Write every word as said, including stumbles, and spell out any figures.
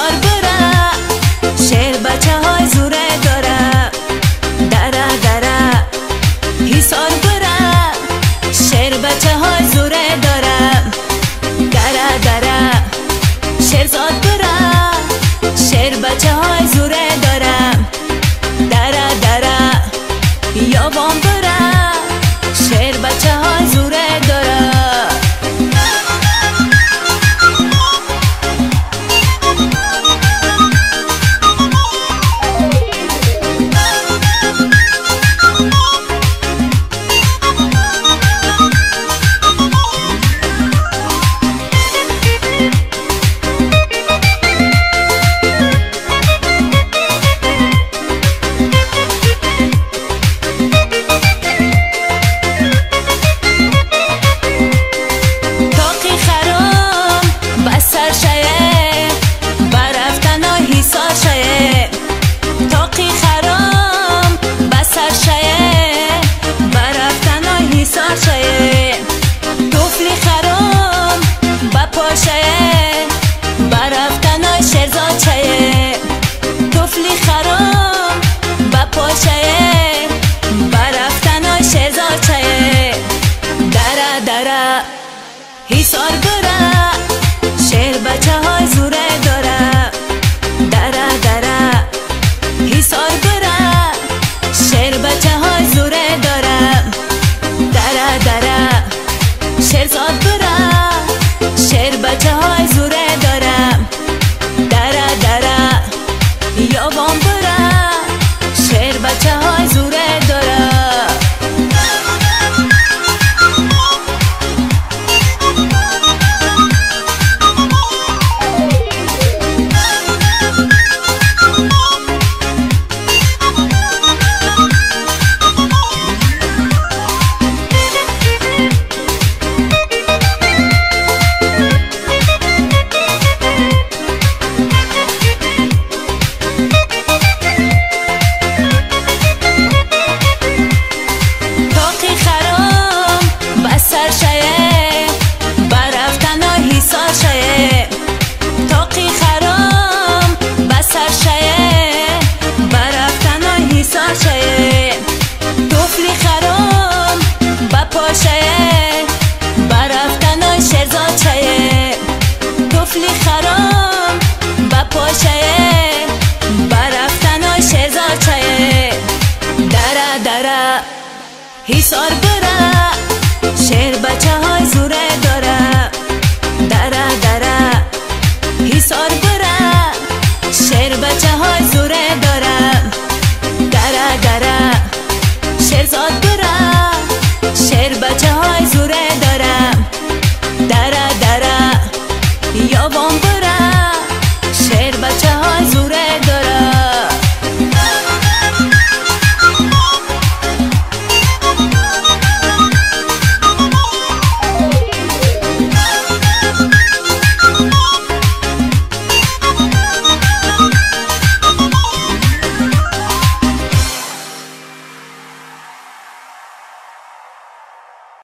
حسار بره شهر بچه های زوره داره دره دره حسار بره شهر بچه های زوره داره دره دره شهرزاد بره شهر بچه های زوره داره دره دره یابان بره شهر بچه های زوره داره حسار بره شهر بچه های زوره داره دره دره حسار بره شهر بچه های زوره داره دره دره شهرزاد بره شهر بچه های زوره داره دره دره یابان بره شهر بچه های زوره داره طفلی خرام با پاشه برفتن های شهرزاد چه دره دره حسار